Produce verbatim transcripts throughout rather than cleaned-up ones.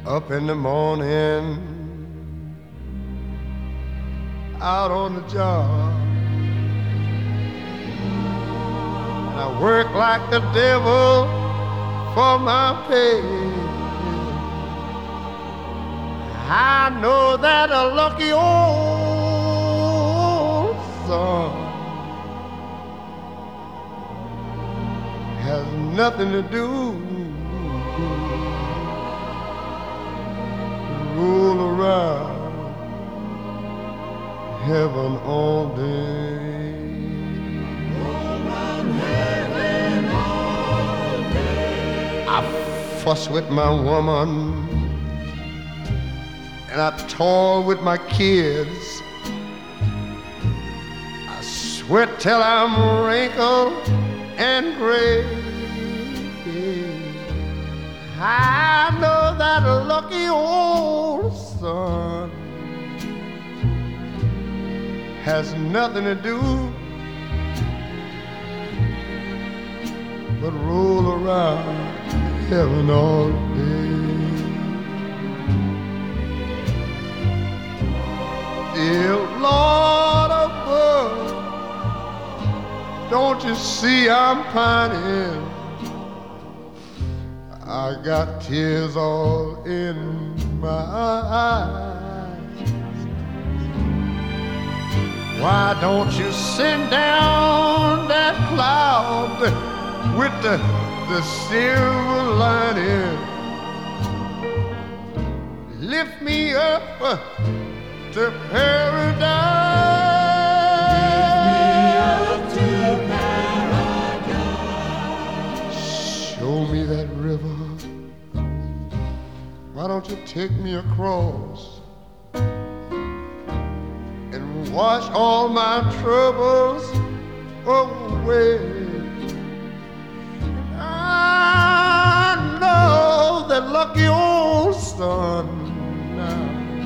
Up in the morning, out on the job, and I work like the devil for my pay. I know that a lucky old son has nothing to do but roll around heaven all day. Roll around heaven all day. I fuss with my woman and I toil with my kids. I sweat till I'm wrinkled and gray. I know that a lucky old son has nothing to do but roll around heaven all day. Dear Lord above, don't you see I'm pining? I got tears all in my eyes. Why don't you send down that cloud with the, the silver lining? Lift me up to paradise. To paradise. Show me that river. Why don't you take me across and wash all my troubles away? I know that lucky old son now,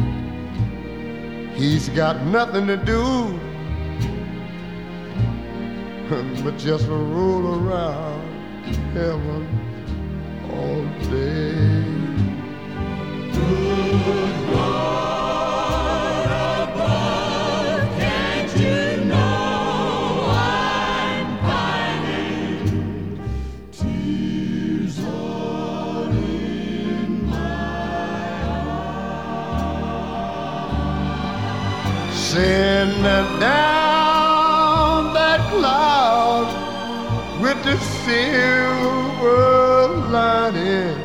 he's got nothing to do but just roll around heaven all day. Good Lord above, can't you know I'm pining? Tears all in my eyes. Send down that cloud with the silver lining.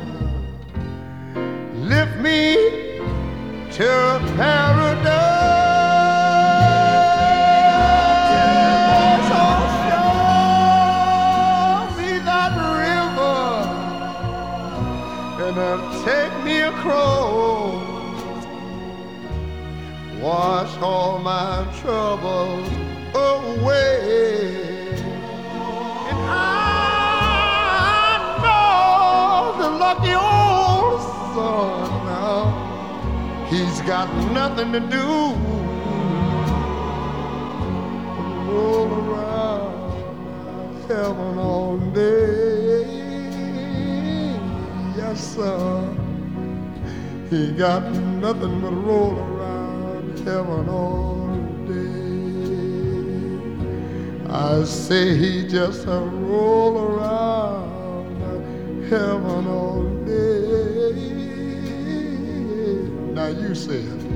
Lift me to paradise. Oh, show me that river and uh, take me across. Wash all my troubles away. And I know the lucky old son now, he's got nothing to do but roll around heaven all day. Yes, sir. He got nothing but roll around heaven all day. I say he just a roll around heaven all day. Now you say it.